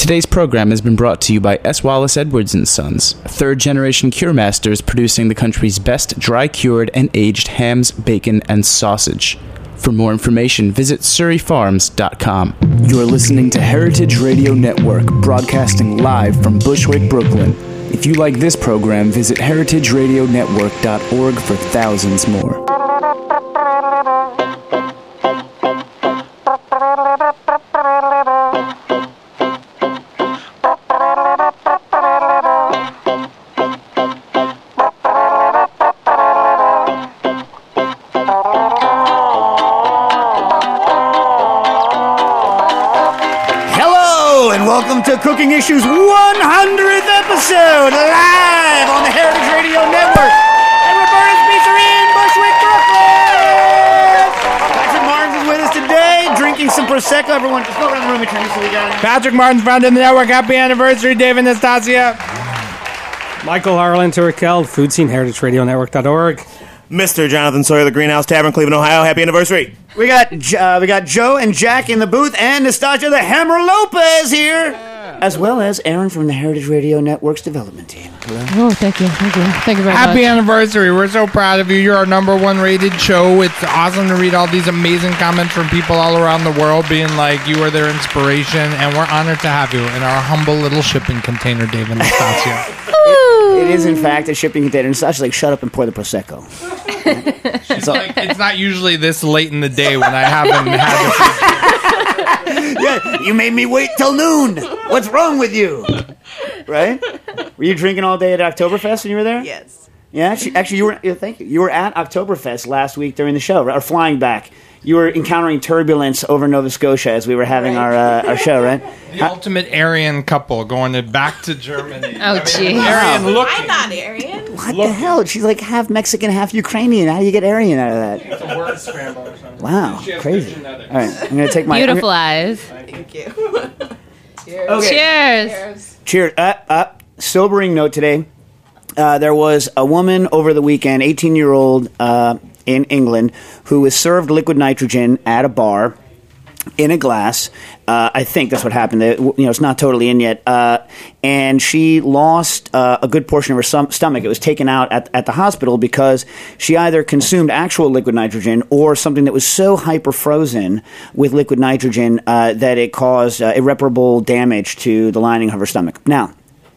Today's program has been brought to you by S. Wallace Edwards & Sons, third-generation cure masters producing the country's best dry-cured and aged hams, bacon, and sausage. For more information, visit surreyfarms.com. You're listening to Heritage Radio Network, broadcasting live from Bushwick, Brooklyn. If you like this program, visit heritageradionetwork.org for thousands more. To Cooking Issues 100th episode, live on the Heritage Radio Network at Roberta's Pizzeria in Bushwick, Brooklyn. Patrick Martins is with us today, drinking some Prosecco. Everyone, just go around the room and turn this so we got it. Patrick Martins, founder of the network. Happy anniversary, David Nastasia. Michael Harlan, Turkel, FoodSceneHeritageRadioNetwork.org. Mr. Jonathan Sawyer, the Greenhouse Tavern, Cleveland, Ohio. Happy anniversary. We got Joe and Jack in the booth, and Nastasia the Hammer Lopez here. As well as Aaron from the Heritage Radio Network's development team. Hello. Oh, thank you very much. Happy anniversary. We're so proud of you. You're our #1 rated show. It's awesome to read all these amazing comments from people all around the world being like, you are their inspiration, and we're honored to have you in our humble little shipping container, David Nastasia. It is, in fact, a shipping container. Nastasia's like, shut up and pour the Prosecco. It's not usually this late in the day when I haven't had Yeah, you made me wait till noon. What's wrong with you? Right? Were you drinking all day at Oktoberfest when you were there? Yes. Yeah, actually, you were. Thank you. You were at Oktoberfest last week during the show, or flying back. You were encountering turbulence over Nova Scotia as we were having our show, right? The ultimate Aryan couple going back to Germany. Oh, gee. Aryan looking. I'm not Aryan. What the hell? She's like half Mexican, half Ukrainian. How do you get Aryan out of that? It's a word scramble or something. Wow, crazy. All right, I'm going to take my... Beautiful eyes. Thank you. Cheers. Okay. Cheers. Cheers. Sobering note today. There was a woman over the weekend, 18-year-old in England, who was served liquid nitrogen at a bar in a glass. I think that's what happened. It's not totally in yet. And she lost a good portion of her stomach. It was taken out at the hospital because she either consumed actual liquid nitrogen or something that was so hyper-frozen with liquid nitrogen that it caused irreparable damage to the lining of her stomach. Now,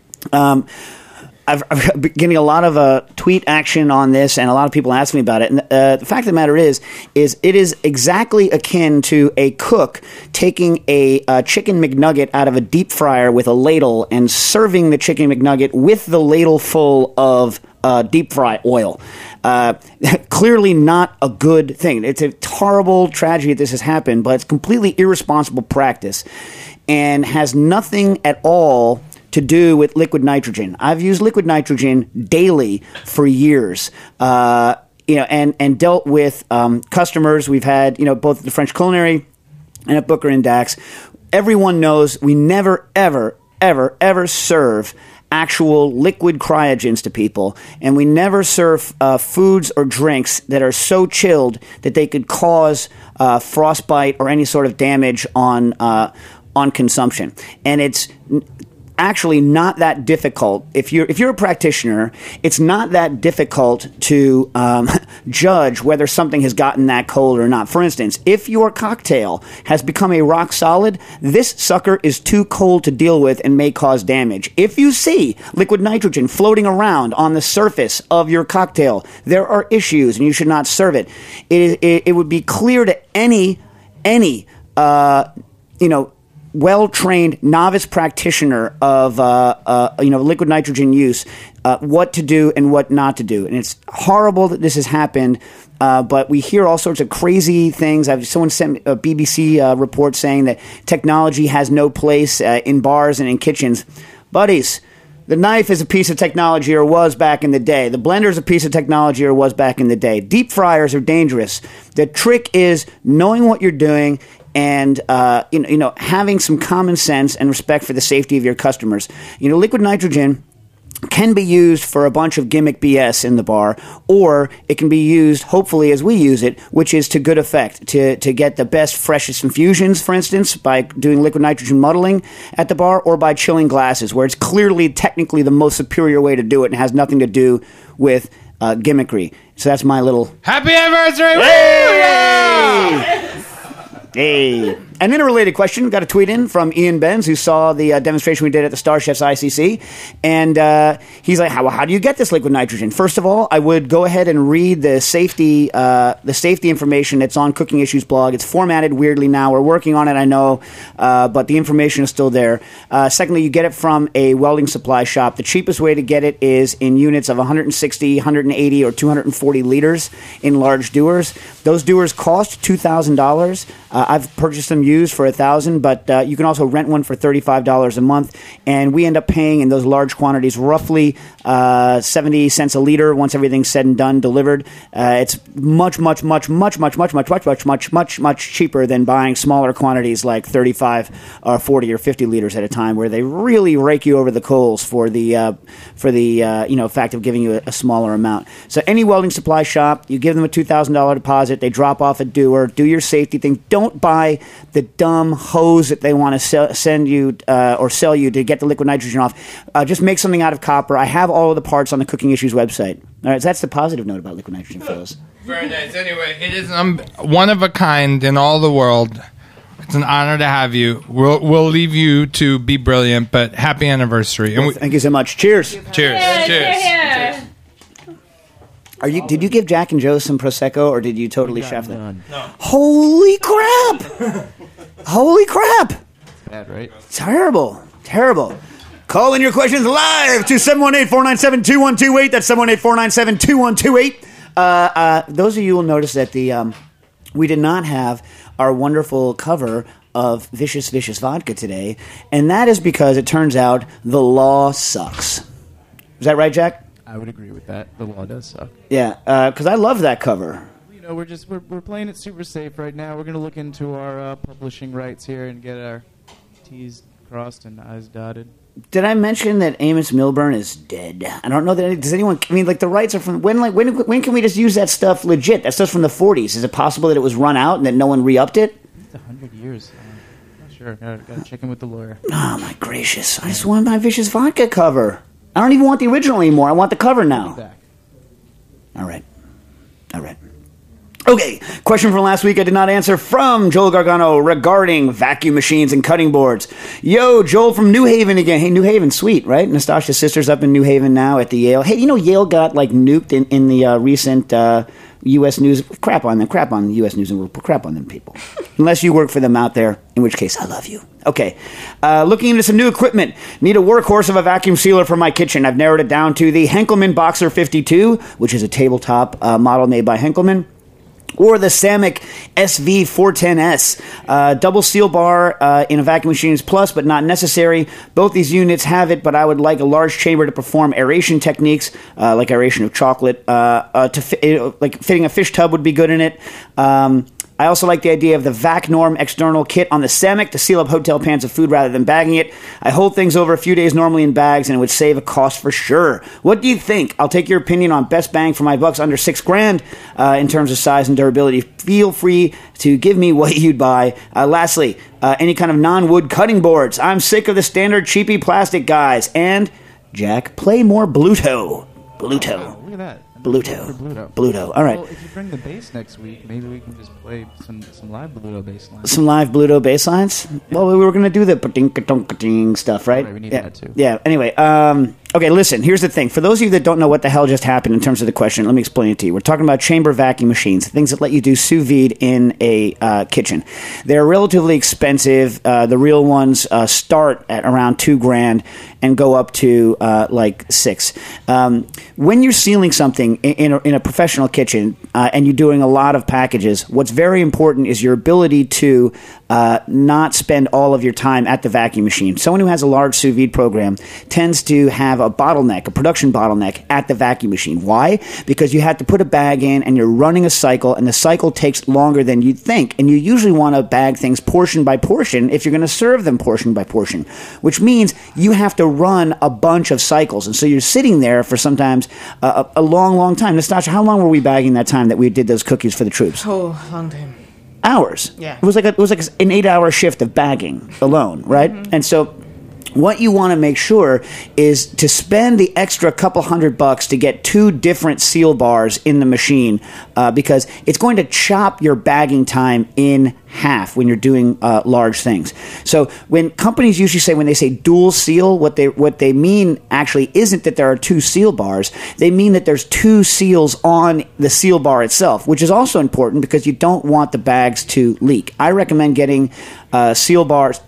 I've been getting a lot of tweet action on this, and a lot of people ask me about it. And the fact of the matter is it is exactly akin to a cook taking a chicken McNugget out of a deep fryer with a ladle and serving the chicken McNugget with the ladle full of deep fry oil. Clearly not a good thing. It's a horrible tragedy that this has happened, but it's completely irresponsible practice and has nothing at all to do with liquid nitrogen. I've used liquid nitrogen daily for years, and dealt with customers. We've had, both at the French Culinary and at Booker and Dax. Everyone knows we never, ever, ever, ever serve actual liquid cryogens to people, and we never serve foods or drinks that are so chilled that they could cause frostbite or any sort of damage on consumption. And it's actually not that difficult. If you're a practitioner, it's not that difficult to judge whether something has gotten that cold or not. For instance, if your cocktail has become a rock solid, this sucker is too cold to deal with and may cause damage. If you see liquid nitrogen floating around on the surface of your cocktail, there are issues and you should not serve it. It would be clear to any well-trained novice practitioner of liquid nitrogen use, what to do and what not to do. And it's horrible that this has happened, but we hear all sorts of crazy things. Someone sent me a BBC report saying that technology has no place in bars and in kitchens. Buddies, the knife is a piece of technology, or was back in the day. The blender is a piece of technology, or was back in the day. Deep fryers are dangerous. The trick is knowing what you're doing and having some common sense and respect for the safety of your customers. Liquid nitrogen can be used for a bunch of gimmick BS in the bar, or it can be used, hopefully, as we use it, which is to good effect, to get the best, freshest infusions, for instance, by doing liquid nitrogen muddling at the bar, or by chilling glasses, where it's clearly, technically, the most superior way to do it and has nothing to do with gimmickry. So that's my little... Happy anniversary! Hey! Hey. And then a related question, got a tweet in from Ian Benz, who saw the demonstration we did at the Star Chefs ICC, and he's like, how do you get this liquid nitrogen? First of all, I would go ahead and read the safety information that's on Cooking Issues blog. It's formatted weirdly now. We're working on it, I know, but the information is still there. Secondly, you get it from a welding supply shop. The cheapest way to get it is in units of 160, 180, or 240 liters in large dewars. Those dewars cost $2,000. I've purchased them used for $1,000, but you can also rent one for $35 a month, and we end up paying in those large quantities roughly 70 cents a liter once everything's said and done, delivered. It's much cheaper than buying smaller quantities like 35 or 40 or 50 liters at a time, where they really rake you over the coals for the fact of giving you a smaller amount. So any welding supply shop, you give them a $2,000 deposit, they drop off a dewar, do your safety thing. Don't buy the dumb hose that they want to send you or sell you to get the liquid nitrogen off. Just make something out of copper. I have all of the parts on the Cooking Issues website. All right, so that's the positive note about liquid nitrogen, fellas. Very nice. Anyway, it is one of a kind in all the world. It's an honor to have you. We'll leave you to be brilliant, but happy anniversary. And thank you so much. Cheers. Cheers. Cheers. Did you give Jack and Joe some Prosecco, or did you totally chef them? No. Holy crap! Holy crap! Bad, right? Terrible. Call in your questions live to 718-497-2128. That's 718-497-2128. Those of you will notice that we did not have our wonderful cover of Vicious Vicious Vodka today, and that is because it turns out the law sucks. Is that right, Jack? I would agree with that. The law does suck. Yeah, because I love that cover. You know, we're playing it super safe right now. We're going to look into our publishing rights here and get our T's crossed and I's dotted. Did I mention that Amos Milburn is dead? I don't know that. Does anyone? I mean, like, the rights are from when? Like, when can we just use that stuff legit? That stuff's from the 40s. Is it possible that it was run out and that no one re-upped it? It's 100 years. I'm not sure. Got to check in with the lawyer. Oh my gracious! I just want my Vicious Vodka cover. I don't even want the original anymore. I want the cover now. All right. Okay, question from last week I did not answer from Joel Gargano regarding vacuum machines and cutting boards. Yo, Joel from New Haven again. Hey, New Haven, sweet, right? Nastasha's sister's up in New Haven now at the Yale. Hey, you know Yale got, like, nuked in the recent U.S. News. Crap on the U.S. News and World. Crap on them people. Unless you work for them out there, in which case I love you. Okay, looking into some new equipment. Need a workhorse of a vacuum sealer for my kitchen. I've narrowed it down to the Henkelman Boxer 52, which is a tabletop model made by Henkelman. Or the Samick SV410S. Double seal bar in a vacuum machine is plus, but not necessary. Both these units have it, but I would like a large chamber to perform aeration techniques, like aeration of chocolate. Like fitting a fish tub would be good in it. I also like the idea of the VacNorm external kit on the Samick to seal up hotel pans of food rather than bagging it. I hold things over a few days normally in bags, and it would save a cost for sure. What do you think? I'll take your opinion on best bang for my bucks under $6,000 in terms of size and durability. Feel free to give me what you'd buy. Lastly, any kind of non-wood cutting boards. I'm sick of the standard cheapy plastic guys. And, Jack, play more Bluto. Look at that. Bluto. All right. Well, if you bring the bass next week, maybe we can just play some live Bluto bass lines. Some live Bluto bass lines? Yeah. Well, we were going to do the pa-ding-ka-dong-ka-ding stuff, right? We need that, too. Yeah, anyway. Okay, listen, here's the thing. For those of you that don't know what the hell just happened in terms of the question, let me explain it to you. We're talking about chamber vacuum machines, things that let you do sous vide in a kitchen. They're relatively expensive. The real ones start at around $2,000 and go up to like $6,000. When you're sealing something in a professional kitchen and you're doing a lot of packages, what's very important is your ability to not spend all of your time at the vacuum machine. Someone who has a large sous vide program tends to have a bottleneck, a production bottleneck at the vacuum machine. Why? Because you have to put a bag in and you're running a cycle, and the cycle takes longer than you'd think. And you usually want to bag things portion by portion if you're going to serve them portion by portion, which means you have to run a bunch of cycles. And so you're sitting there for sometimes a long, long time. Nastasha, how long were we bagging that time that we did those cookies for the troops? Oh, long time. Hours. Yeah. It was like an 8-hour shift of bagging alone, right? Mm-hmm. And so what you want to make sure is to spend the extra couple $100 to get 2 different seal bars in the machine, because it's going to chop your bagging time in half when you're doing large things. So when companies usually say, when they say dual seal, what they mean actually isn't that there are 2 seal bars. They mean that there's 2 seals on the seal bar itself, which is also important because you don't want the bags to leak. I recommend getting 2 seal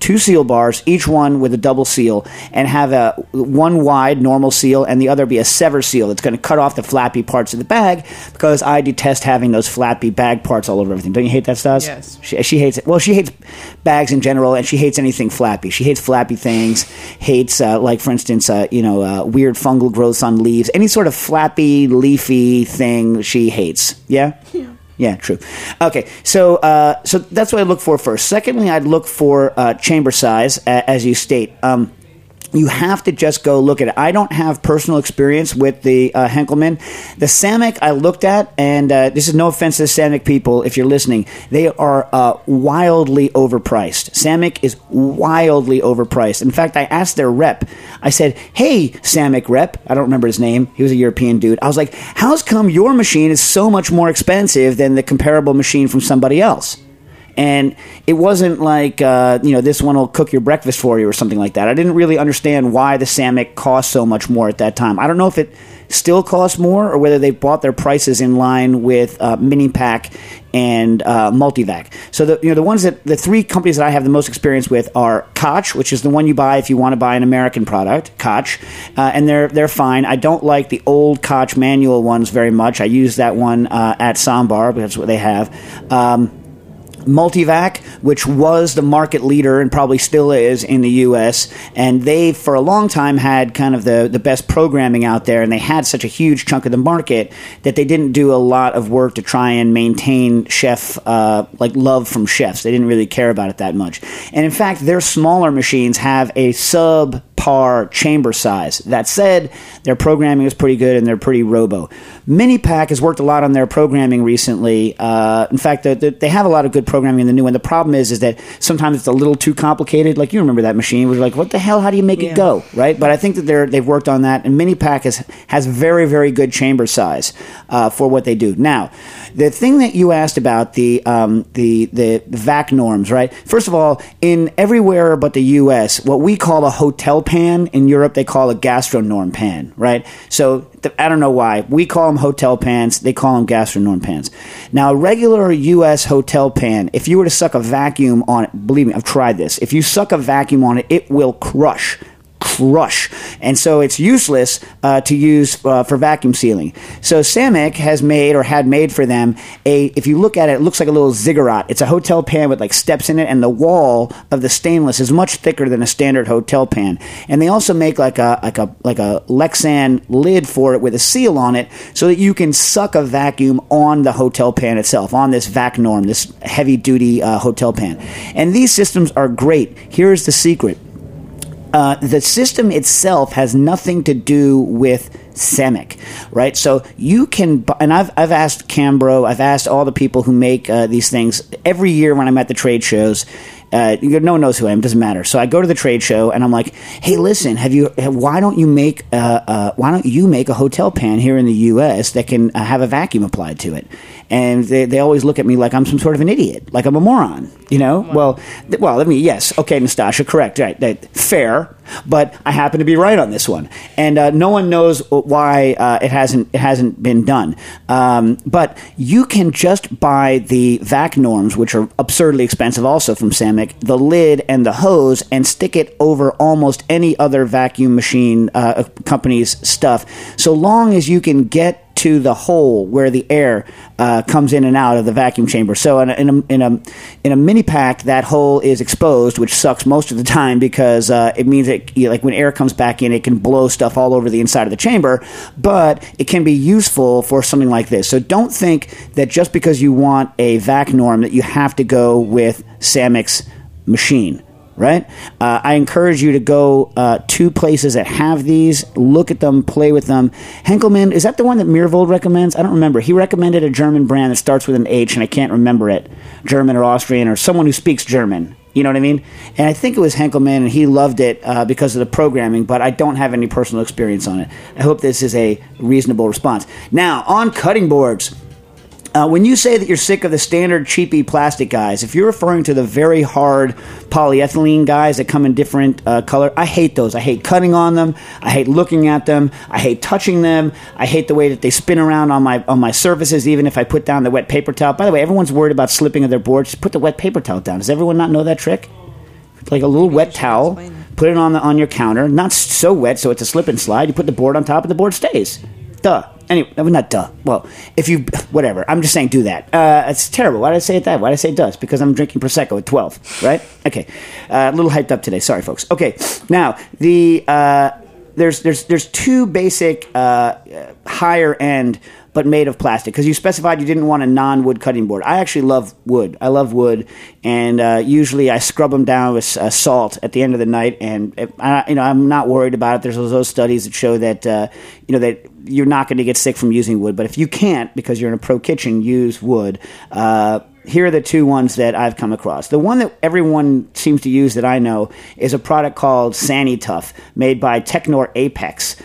bars, each one with a double seal, and have one wide normal seal and the other be a sever seal that's going to cut off the flappy parts of the bag, because I detest having those flappy bag parts all over everything. Don't you hate that, Stas? Yes. She hates it. Well, she hates bags in general, and she hates anything flappy. She hates flappy things, hates, like, for instance, weird fungal growths on leaves. Any sort of flappy, leafy thing she hates. Yeah? Yeah, true. Okay, so that's what I look for first. Secondly, I'd look for chamber size, as you state. You have to just go look at it. I don't have personal experience with the Henkelman. The Samick I looked at, and this is no offense to the Samick people if you're listening, they are wildly overpriced. Samick is wildly overpriced. In fact, I asked their rep, I said, hey, Samick rep, I don't remember his name, he was a European dude. I was like, how's come your machine is so much more expensive than the comparable machine from somebody else? And it wasn't like, this one will cook your breakfast for you or something like that. I didn't really understand why the Samick cost so much more at that time. I don't know if it still costs more or whether they bought their prices in line with Minipack and Multivac. So the 3 companies that I have the most experience with are Koch, which is the one you buy if you want to buy an American product, Koch, and they're fine. I don't like the old Koch manual ones very much. I use that one at Sambar, but that's what they have. Multivac, which was the market leader and probably still is in the U.S., and they, for a long time, had kind of the best programming out there, and they had such a huge chunk of the market that they didn't do a lot of work to try and maintain chef, love from chefs. They didn't really care about it that much. And in fact, their smaller machines have a subpar chamber size. That said, their programming is pretty good and they're pretty robo. Minipack has worked a lot on their programming recently. In fact, they have a lot of good programming in the new one. The problem is that sometimes it's a little too complicated. Like, you remember that machine where you're like, what the hell? How do you make it go? Right? But I think that they've worked on that, and Minipack has very, very good chamber size for what they do. Now, the thing that you asked about, the VAC norms, right? First of all, in everywhere but the U.S., what we call a hotel pan, in Europe they call a gastronorm pan, right? So I don't know why. We call them hotel pans. They call them gastronorm pans. Now, a regular U.S. hotel pan, if you were to suck a vacuum on it, believe me, I've tried this. If you suck a vacuum on it, it will crush. And so it's useless to use for vacuum sealing. So Samick had made for them if you look at it, it looks like a little ziggurat. It's a hotel pan with like steps in it, and the wall of the stainless is much thicker than a standard hotel pan. And they also make like a Lexan lid for it with a seal on it, so that you can suck a vacuum on the hotel pan itself, on this VAC norm, this heavy duty hotel pan. And these systems are great. Here's the secret. The system itself has nothing to do with Samick, right? So you can, and I've asked Cambro, I've asked all the people who make these things every year when I'm at the trade shows. No one knows who I am. Doesn't matter. So I go to the trade show and I'm like, "Hey, listen, why don't you make a hotel pan here in the U.S. that can have a vacuum applied to it?" And they always look at me like I'm some sort of an idiot, like I'm a moron. Wow. Well, I mean, yes, okay, Nastasha, correct, right? Fair, but I happen to be right on this one, and no one knows why it hasn't been done. But you can just buy the VAC norms, which are absurdly expensive, also from Samick, the lid and the hose, and stick it over almost any other vacuum machine company's stuff, so long as you can get to the hole where the air comes in and out of the vacuum chamber. So in a mini pack, that hole is exposed, which sucks most of the time because it means that like when air comes back in, it can blow stuff all over the inside of the chamber. But it can be useful for something like this. So don't think that just because you want a vac norm that you have to go with Samic's machine. Right? I encourage you to go to places that have these, look at them, play with them. Henkelmann, is that the one that Mirvold recommends? I don't remember. He recommended a German brand that starts with an H, and I can't remember it. German or Austrian or someone who speaks German. You know what I mean? And I think it was Henkelmann, and he loved it because of the programming, but I don't have any personal experience on it. I hope this is a reasonable response. Now, on cutting boards. When you say that you're sick of the standard cheapy plastic guys, if you're referring to the very hard polyethylene guys that come in different color, I hate those. I hate cutting on them. I hate looking at them. I hate touching them. I hate the way that they spin around on my surfaces, even if I put down the wet paper towel. By the way, everyone's worried about slipping of their boards. Just put the wet paper towel down. Does everyone not know that trick? Like a little wet towel, put it on your counter. Not so wet so it's a slip and slide. You put the board on top and the board stays. Duh. Anyway, not duh. Well, if you, whatever. I'm just saying do that. It's terrible. Why did I say it that? Why did I say does? Because I'm drinking Prosecco at 12, right? Okay. A little hyped up today. Sorry, folks. Okay. Now, there's two basic higher end but made of plastic, because you specified you didn't want a non-wood cutting board. I actually love wood. I love wood, and usually I scrub them down with salt at the end of the night, and I'm not worried about it. There's those studies that show that that you're not going to get sick from using wood, but if you can't, because you're in a pro kitchen, use wood. Here are the two ones that I've come across. The one that everyone seems to use that I know is a product called Sanitough, made by Technor Apex.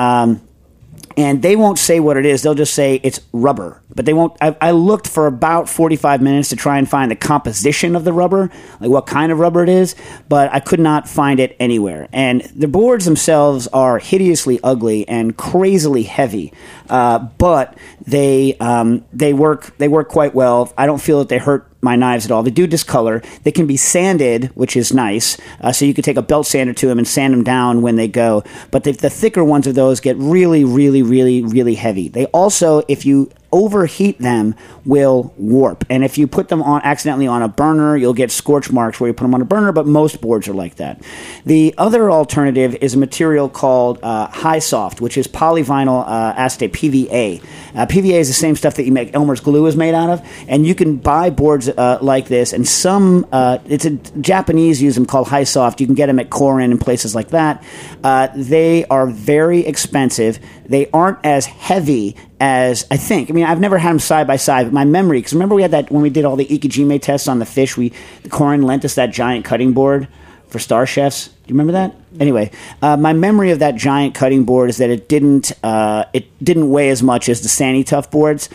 And they won't say what it is. They'll just say it's rubber. But they won't. I looked for about 45 minutes to try and find the composition of the rubber, like what kind of rubber it is, but I could not find it anywhere. And the boards themselves are hideously ugly and crazily heavy, but they work quite well. I don't feel that they hurt my knives at all. They do discolor. They can be sanded, which is nice. So you could take a belt sander to them and sand them down when they go. But the thicker ones of those get really, really, really, really heavy. They also, if you overheat them, will warp. And if you put them on accidentally on a burner, you'll get scorch marks where you put them on a burner, but most boards are like that. The other alternative is a material called High Soft, which is polyvinyl acetate, PVA. PVA is the same stuff that you make Elmer's glue is made out of, and you can buy boards like this, and some, it's a Japanese use them called High Soft. You can get them at Korin and places like that. They are very expensive. They aren't as heavy as I think. I mean, I've never had them side by side, but my memory, because remember we had that when we did all the Ikejime tests on the fish, the Korin lent us that giant cutting board for Star Chefs. Do you remember that? Anyway, my memory of that giant cutting board is that it didn't weigh as much as the Sanitough boards.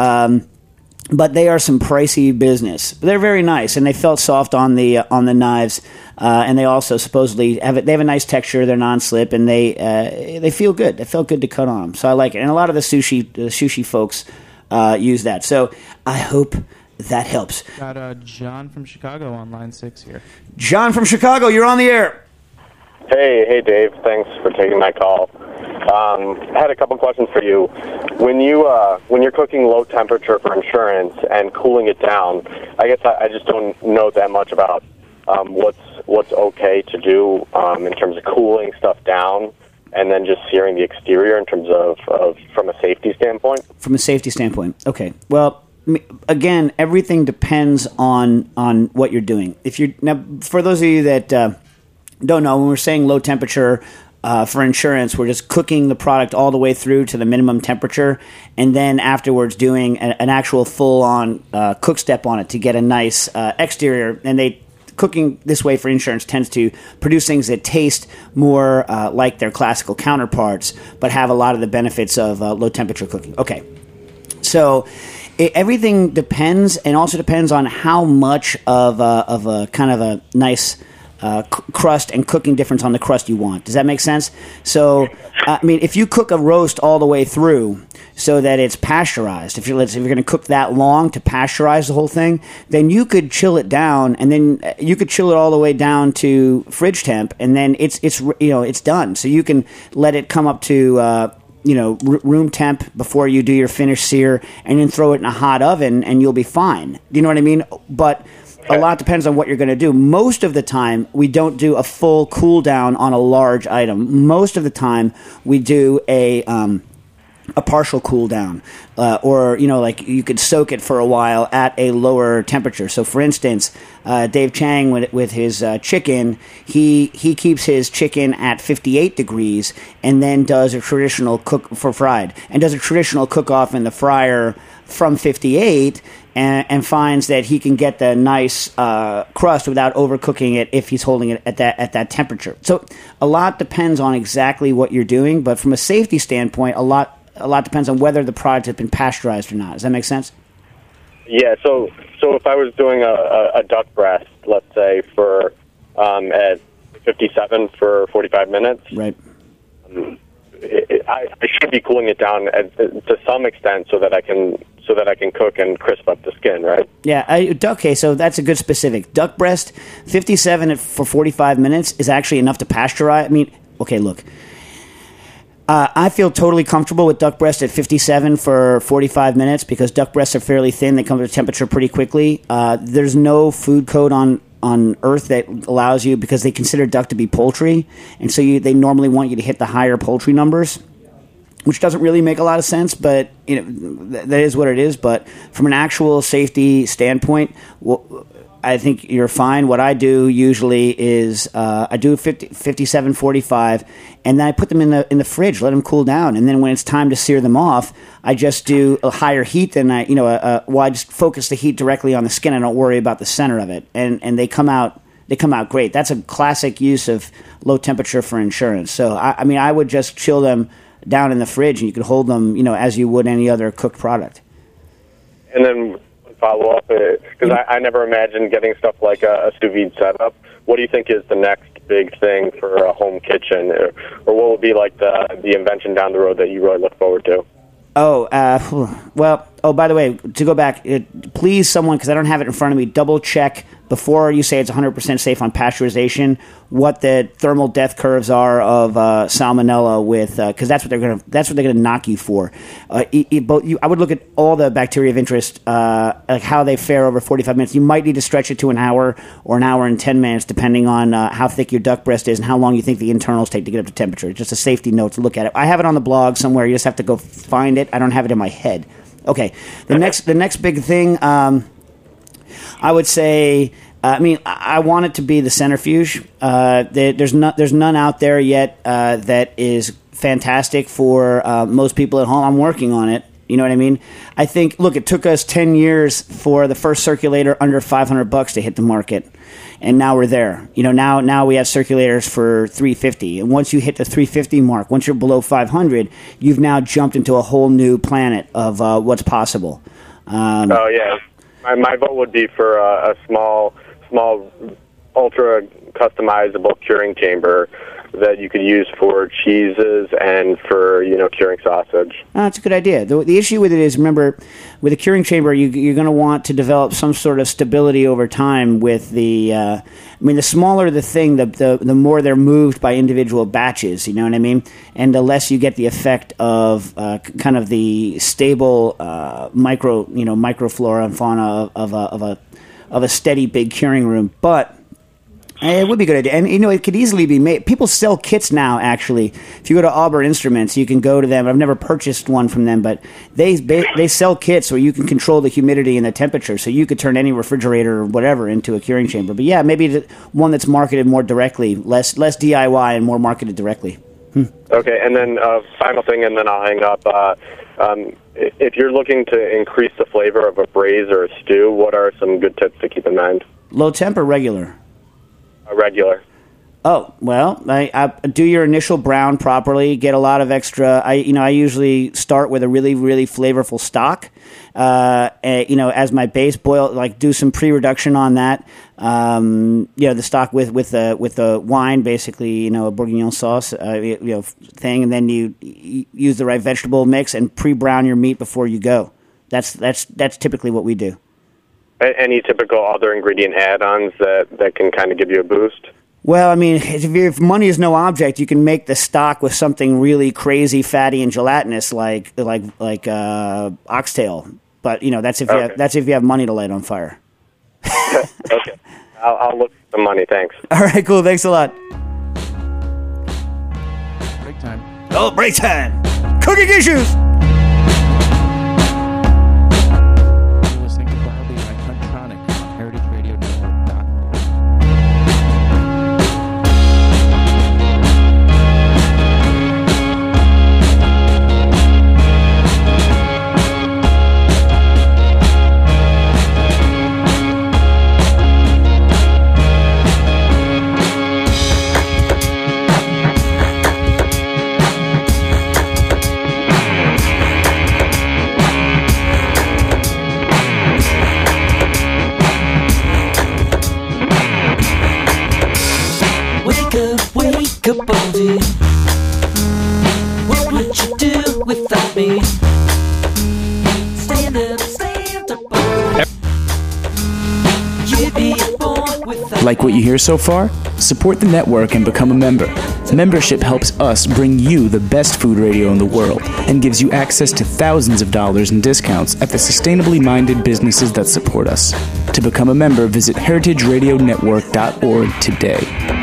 But they are some pricey business. They're very nice, and they felt soft on the knives. And they also supposedly have a nice texture. They're non-slip, and they feel good. They felt good to cut on them, so I like it. And a lot of the sushi folks use that. So I hope that helps. Got John from Chicago on line 6 here. John from Chicago, you're on the air. Hey, Dave. Thanks for taking my call. I had a couple questions for you. When you're cooking low temperature for insurance and cooling it down, I guess I just don't know that much about what's okay to do in terms of cooling stuff down and then just searing the exterior in terms of from a safety standpoint. From a safety standpoint, okay. Well, again, everything depends on what you're doing. Now, for those of you that don't know, when we're saying low temperature for insurance, we're just cooking the product all the way through to the minimum temperature, and then afterwards doing an actual full-on cook step on it to get a nice exterior. And cooking this way for insurance tends to produce things that taste more like their classical counterparts, but have a lot of the benefits of low-temperature cooking. Okay, so everything depends, and also depends on how much of a kind of a nice crust and cooking difference on the crust you want. Does that make sense? So, I mean, if you cook a roast all the way through so that it's pasteurized, if you're going to cook that long to pasteurize the whole thing, then you could chill it down, and then you could chill it all the way down to fridge temp, and then it's done. So you can let it come up to room temp before you do your finished sear, and then throw it in a hot oven, and you'll be fine. Do you know what I mean? But a lot depends on what you're going to do. Most of the time, we don't do a full cool down on a large item. Most of the time, we do a partial cool down, or like you could soak it for a while at a lower temperature. So, for instance, Dave Chang with his chicken, he keeps his chicken at 58 degrees and then does a traditional cook for fried, and does a traditional cook off in the fryer from 58. And finds that he can get the nice crust without overcooking it if he's holding it at that temperature. So a lot depends on exactly what you're doing, but from a safety standpoint, a lot depends on whether the product has been pasteurized or not. Does that make sense? Yeah. So if I was doing a duck breast, let's say for at 57 for 45 minutes, right? I should be cooling it down to some extent so that I can cook and crisp up the skin, right? Yeah. Okay, so that's a good specific. Duck breast, 57 for 45 minutes is actually enough to pasteurize. I mean, okay, look. I feel totally comfortable with duck breast at 57 for 45 minutes because duck breasts are fairly thin. They come to temperature pretty quickly. There's no food code on Earth that allows you, because they consider duck to be poultry, and so they normally want you to hit the higher poultry numbers, which doesn't really make a lot of sense, but that is what it is. But from an actual safety standpoint, I think you're fine. What I do usually is I do 57, 45, and then I put them in the fridge, let them cool down, and then when it's time to sear them off, I just do a higher heat than I just focus the heat directly on the skin. I don't worry about the center of it, and they come out great. That's a classic use of low temperature for insurance. So I would just chill them down in the fridge, and you could hold them as you would any other cooked product. And then follow up, because I never imagined getting stuff like a sous vide setup. What do you think is the next big thing for a home kitchen, or what would be like the invention down the road that you really look forward to? By the way, to go back, please, someone, because I don't have it in front of me, double check before you say it's 100% safe on pasteurization what the thermal death curves are of salmonella because that's what they're gonna knock you for. I would look at all the bacteria of interest, like how they fare over 45 minutes. You might need to stretch it to an hour or an hour and 10 minutes, depending on how thick your duck breast is and how long you think the internals take to get up to temperature. It's just a safety note to look at it. I have it on the blog somewhere. You just have to go find it. I don't have it in my head. Okay, the next big thing, I would say. I want it to be the centrifuge. There's none out there yet that is fantastic for most people at home. I'm working on it. You know what I mean? I think. Look, it took us 10 years for the first circulator under $500 to hit the market, and now we're there. Now we have circulators for $350, and once you hit the $350 mark, once you're below $500, you've now jumped into a whole new planet of what's possible. Oh yeah, my vote would be for a small, ultra customizable curing chamber that you could use for cheeses and for curing sausage. That's a good idea. The issue with it is, remember, with a curing chamber, you're going to want to develop some sort of stability over time. With the smaller the thing, the more they're moved by individual batches. You know what I mean? And the less you get the effect of kind of the stable microflora and fauna of a steady big curing room, but. It would be a good idea. And, it could easily be made. People sell kits now, actually. If you go to Auburn Instruments, you can go to them. I've never purchased one from them, but they sell kits where you can control the humidity and the temperature, so you could turn any refrigerator or whatever into a curing chamber. But, yeah, maybe one that's marketed more directly, less DIY and more marketed directly. Okay, and then final thing, and then I'll hang up. If you're looking to increase the flavor of a braise or a stew, what are some good tips to keep in mind? Low temp or regular? Regular. Oh, well, I do your initial brown properly, get a lot of extra. I usually start with a really, really flavorful stock, as my base, boil, do some pre-reduction on that. The stock with the wine, basically, a bourguignon sauce, thing, and then you use the right vegetable mix and pre-brown your meat before you go. That's typically what we do. Any typical other ingredient add-ons that can kind of give you a boost? Well, I mean, if money is no object, you can make the stock with something really crazy, fatty, and gelatinous, like oxtail. But that's if you have money to light on fire. Okay, I'll look for the money. Thanks. All right, cool. Thanks a lot. Break time. Oh, break time. Cooking issues. You're listening to Proudly by Huntronic on heritageradionetwork.org. Wake up, Baldy. What would you do without me? Stand up, Baldy. You'd be born without. Like what you hear so far? Support the network and become a member. Membership helps us bring you the best food radio in the world and gives you access to thousands of dollars in discounts at the sustainably minded businesses that support us. To become a member, visit heritageradionetwork.org today.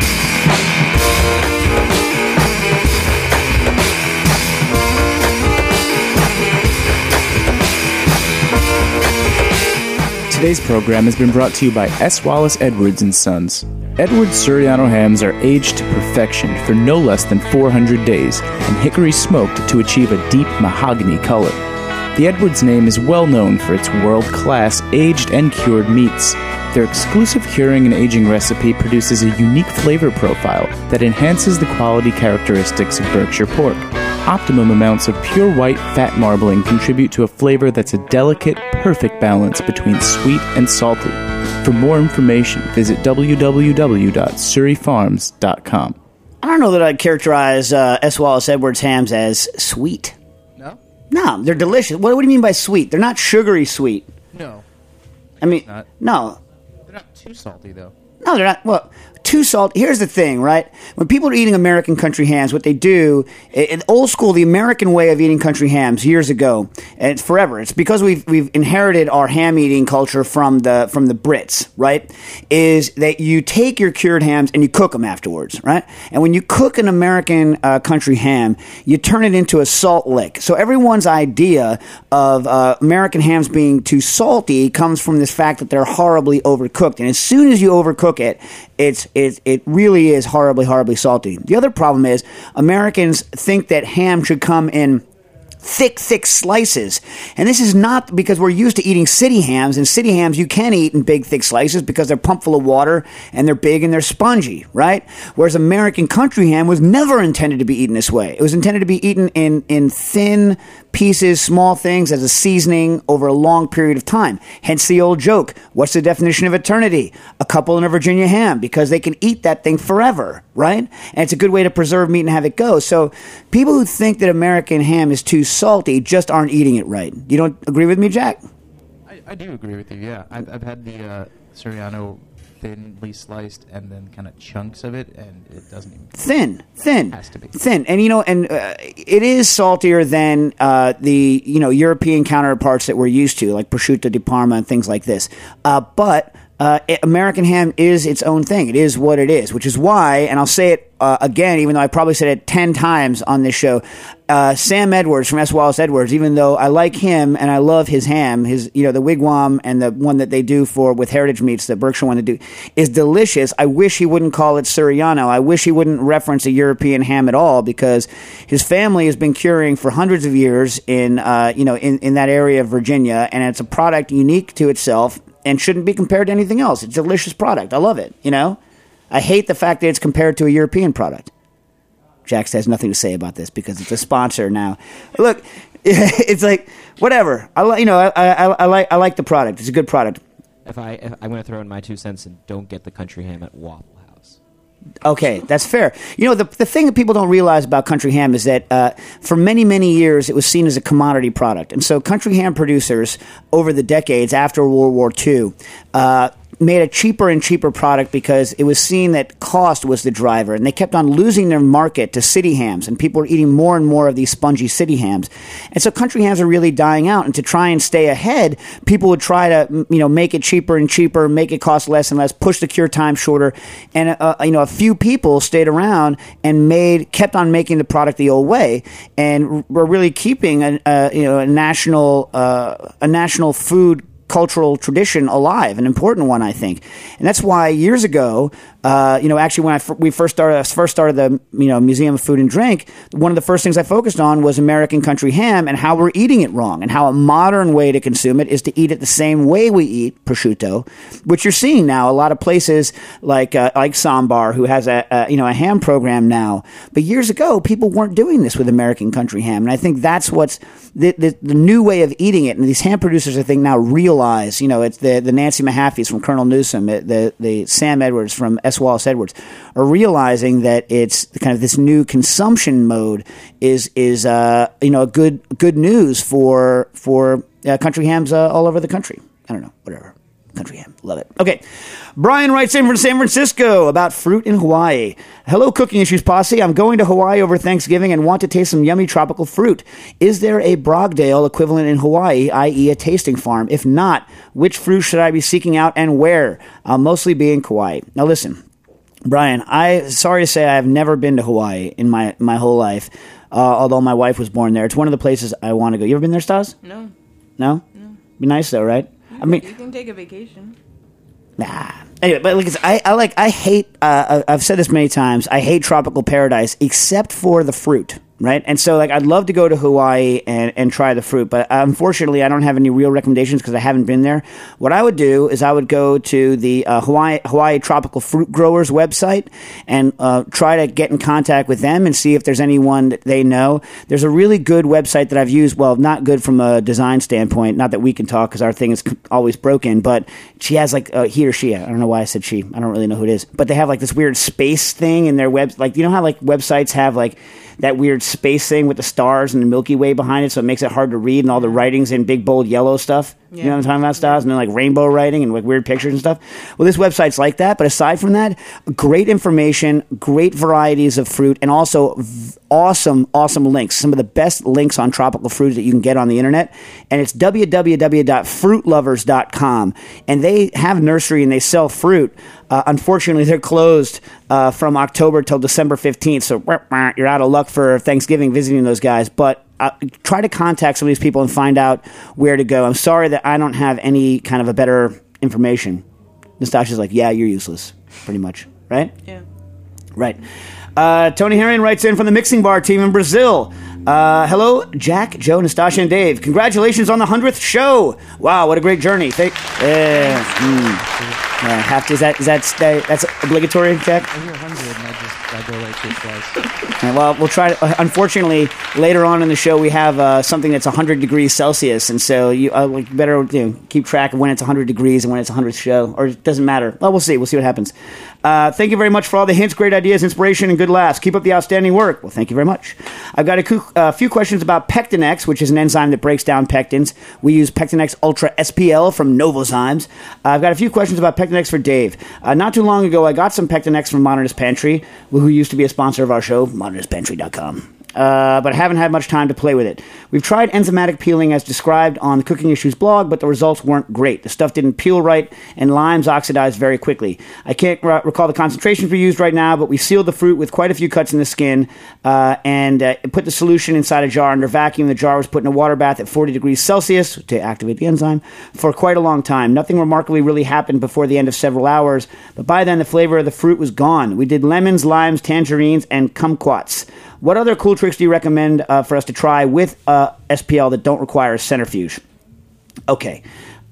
Today's program has been brought to you by S. Wallace Edwards & Sons. Edwards Suriano hams are aged to perfection for no less than 400 days and hickory smoked to achieve a deep mahogany color. The Edwards name is well known for its world-class aged and cured meats. Their exclusive curing and aging recipe produces a unique flavor profile that enhances the quality characteristics of Berkshire pork. Optimum amounts of pure white fat marbling contribute to a flavor that's a delicate, perfect balance between sweet and salty. For more information, visit www.surreyfarms.com. I don't know that I'd characterize S. Wallace Edwards hams as sweet. No? No, they're delicious. What do you mean by sweet? They're not sugary sweet. No. I mean, not. no. They're not too salty, though. No, they're not. Well, too salty. Here's the thing, right? When people are eating American country hams, what they do, in old school, the American way of eating country hams years ago, and it's forever. It's because we've inherited our ham eating culture from the Brits, right? Is that you take your cured hams and you cook them afterwards, right? And when you cook an American country ham, you turn it into a salt lick. So everyone's idea of American hams being too salty comes from this fact that they're horribly overcooked. And as soon as you overcook it, it really is horribly, horribly salty. The other problem is Americans think that ham should come in thick slices. And this is not because we're used to eating city hams, and city hams you can eat in big, thick slices because they're pumped full of water and they're big and they're spongy, right? Whereas American country ham was never intended to be eaten this way. It was intended to be eaten in thin pieces, small things as a seasoning over a long period of time. Hence the old joke, what's the definition of eternity? A couple in a Virginia ham, because they can eat that thing forever, right? And it's a good way to preserve meat and have it go. So people who think that American ham is too salty just aren't eating it right. You don't agree with me, Jack? I do agree with you, yeah. I've had the Suriano thinly sliced and then kind of chunks of it, and it doesn't even... Thin. Has to be. Thin. And, it is saltier than the, European counterparts that we're used to, like prosciutto di Parma and things like this. But American ham is its own thing. It is what it is, which is why, and I'll say it again, even though I probably said it 10 times on this show, Sam Edwards from S. Wallace Edwards, even though I like him and I love his ham, his, the Wigwam and the one that they do with Heritage Meats, the Berkshire one they do, is delicious. I wish he wouldn't call it Suriano. I wish he wouldn't reference a European ham at all, because his family has been curing for hundreds of years in that area of Virginia, and it's a product unique to itself and shouldn't be compared to anything else. It's a delicious product. I love it, I hate the fact that it's compared to a European product. Jax has nothing to say about this because it's a sponsor now. Look, it's like, whatever. I like the product. It's a good product. If I'm going to throw in my 2 cents and don't get the country ham at Waffle House. Okay, that's fair. The thing that people don't realize about country ham is that for many, many years it was seen as a commodity product. And so country ham producers over the decades after World War II made a cheaper and cheaper product because it was seen that cost was the driver, and they kept on losing their market to city hams, and people were eating more and more of these spongy city hams. And so country hams are really dying out, and to try and stay ahead, people would try to make it cheaper and cheaper, make it cost less and less, push the cure time shorter. And a few people stayed around and kept on making the product the old way, and were really keeping a national food cultural tradition alive, an important one, I think. And that's why years ago, actually when we first started the Museum of Food and Drink, one of the first things I focused on was American country ham and how we're eating it wrong, and how a modern way to consume it is to eat it the same way we eat prosciutto, which you're seeing now a lot of places like Sambar, who has a ham program now. But years ago, people weren't doing this with American country ham, and I think that's what's the new way of eating it. And these ham producers, I think, now realize, it's the Nancy Mahaffey's from Colonel Newsom, the Sam Edwards from S. Wallace Edwards, are realizing that it's kind of this new consumption mode is good news for country hams all over the country. I don't know, whatever. Country ham. Love it. Okay. Brian writes in from San Francisco about fruit in Hawaii. Hello, Cooking Issues Posse. I'm going to Hawaii over Thanksgiving and want to taste some yummy tropical fruit. Is there a Brogdale equivalent in Hawaii, i.e. a tasting farm? If not, which fruit should I be seeking out and where? I'll mostly be in Kauai. Now listen, Brian, sorry to say I have never been to Hawaii in my whole life, although my wife was born there. It's one of the places I want to go. You ever been there, Stas? No. No? No. Be nice though, right? I mean, you can take a vacation. Nah. Anyway, but I hate. I've said this many times. I hate tropical paradise, except for the fruit. Right? And so, I'd love to go to Hawaii and try the fruit, but unfortunately, I don't have any real recommendations because I haven't been there. What I would do is I would go to the Hawaii Tropical Fruit Growers website and try to get in contact with them and see if there's anyone that they know. There's a really good website that I've used. Well, not good from a design standpoint. Not that we can talk because our thing is always broken, but she has he or she. I don't know why I said she. I don't really know who it is. But they have this weird space thing in their web. You know how websites have that weird space thing with the stars and the Milky Way behind it, so it makes it hard to read, and all the writing's in big, bold yellow stuff. Yeah. You know what I'm talking about, stars? And then rainbow writing and weird pictures and stuff. Well, this website's like that, but aside from that, great information, great varieties of fruit, and also awesome links. Some of the best links on tropical fruits that you can get on the internet. And it's www.fruitlovers.com. And they have nursery and they sell fruit. Unfortunately, they're closed from October till December 15th. So you're out of luck for Thanksgiving visiting those guys. But try to contact some of these people and find out where to go. I'm sorry that I don't have any kind of a better information. Nastasha's like, yeah, you're useless, pretty much. Right? Yeah. Right. Tony Herring writes in from the Mixing Bar team in Brazil. Hello, Jack, Joe, Nastasha, and Dave. Congratulations on the 100th show. Wow, what a great journey. That's obligatory, Jack? I hear 100 and I go right to twice. Well, we'll try to, unfortunately, later on in the show, we have something that's 100 degrees Celsius, and so you better keep track of when it's 100 degrees and when it's 100th show, or it doesn't matter. Well, we'll see. We'll see what happens. Thank you very much for all the hints, great ideas, inspiration, and good laughs. Keep up the outstanding work. Well, thank you very much. I've got a few questions about Pectinex, which is an enzyme that breaks down pectins. We use Pectinex Ultra SPL from Novozymes. I've got a few questions about Pectinex for Dave. Not too long ago, I got some Pectinex from Modernist Pantry, who used to be a sponsor of our show, modernistpantry.com. But haven't had much time to play with it. We've tried enzymatic peeling as described on the Cooking Issues blog, but the results weren't great. The stuff didn't peel right, and limes oxidized very quickly. I can't recall the concentrations we used right now, but we sealed the fruit with quite a few cuts in the skin and put the solution inside a jar under vacuum. The jar was put in a water bath at 40 degrees Celsius to activate the enzyme for quite a long time. Nothing remarkably really happened before the end of several hours, but by then the flavor of the fruit was gone. We did lemons, limes, tangerines, and kumquats. What other cool tricks do you recommend for us to try with SPL that don't require a centrifuge? Okay.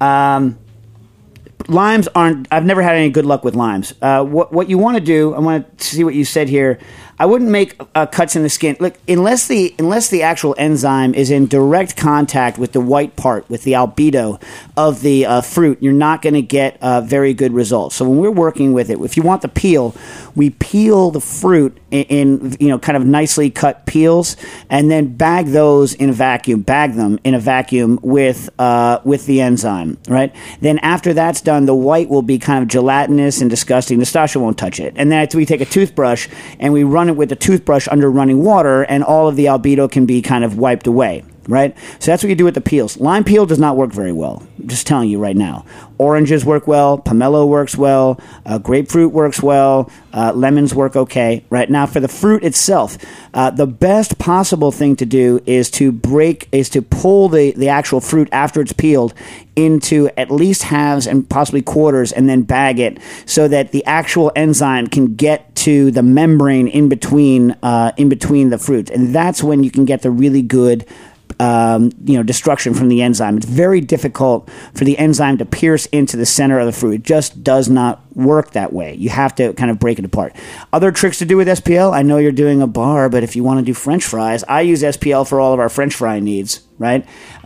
Limes aren't... I've never had any good luck with limes. What you want to do... I want to see what you said here. I wouldn't make cuts in the skin. Look, unless the actual enzyme is in direct contact with the white part, with the albedo of the fruit, you're not going to get very good results. So when we're working with it, if you want the peel, we peel the fruit kind of nicely cut peels, and then bag those in a vacuum. Bag them in a vacuum with the enzyme, right? Then after that's done, the white will be kind of gelatinous and disgusting. Nastasha won't touch it. And then we take a toothbrush and we run it with the toothbrush under running water, and all of the albedo can be kind of wiped away. Right? So that's what you do with the peels. Lime peel does not work very well. I'm just telling you right now. Oranges work well. Pomelo works well. Grapefruit works well. Lemons work okay. Right? Now, for the fruit itself, the best possible thing to do is to pull the actual fruit after it's peeled into at least halves and possibly quarters, and then bag it so that the actual enzyme can get to the membrane in between the fruit. And that's when you can get the really good destruction from the enzyme. It's very difficult for the enzyme to pierce into the center of the fruit. It just does not work that way. You have to kind of break it apart. Other tricks to do with SPL, I know you're doing a bar, but if you want to do French fries, I use SPL for all of our French fry needs, right?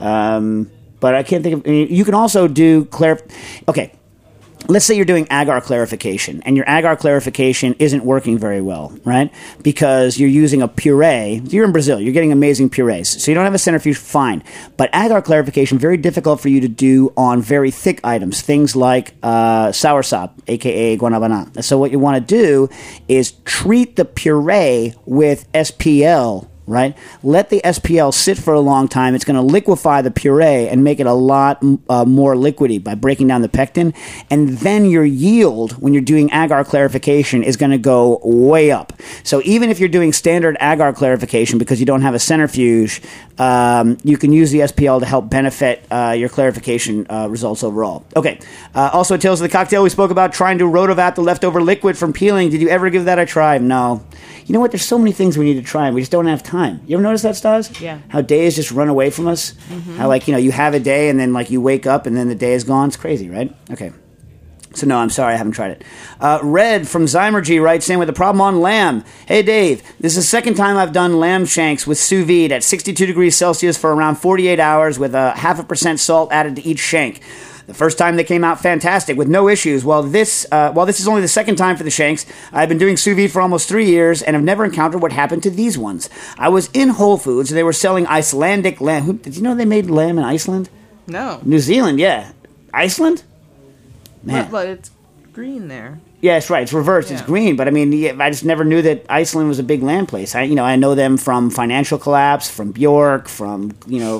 But I can't think of... you can also do... Okay. Let's say you're doing agar clarification, and your agar clarification isn't working very well, right? Because you're using a puree. You're in Brazil. You're getting amazing purees. So you don't have a centrifuge, fine. But agar clarification, very difficult for you to do on very thick items, things like soursop, a.k.a. guanabana. So what you want to do is treat the puree with SPL, right? Let the SPL sit for a long time. It's going to liquefy the puree and make it a lot more liquidy by breaking down the pectin. And then your yield, when you're doing agar clarification, is going to go way up. So even if you're doing standard agar clarification because you don't have a centrifuge, you can use the SPL to help benefit your clarification results overall. Okay. Also, at Tales of the Cocktail, we spoke about trying to rotovap the leftover liquid from peeling. Did you ever give that a try? No. You know what? There's so many things we need to try, and we just don't have time. You ever notice that, Stas? Yeah. How days just run away from us? Mm-hmm. How, you have a day, and then, you wake up, and then the day is gone? It's crazy, right? Okay. So, no, I'm sorry, I haven't tried it. Red from Zymergy writes in with a problem on lamb. Hey, Dave, this is the second time I've done lamb shanks with sous vide at 62 degrees Celsius for around 48 hours with 0.5% salt added to each shank. The first time they came out fantastic with no issues. While this is only the second time for the shanks, I've been doing sous vide for almost 3 years and have never encountered what happened to these ones. I was in Whole Foods and they were selling Icelandic lamb. Did you know they made lamb in Iceland? No. New Zealand, yeah. Iceland? Man. But it's green there. Yeah, it's right. It's reversed. Yeah. It's green. But, I just never knew that Iceland was a big lamb place. I know them from Financial Collapse, from Bjork, from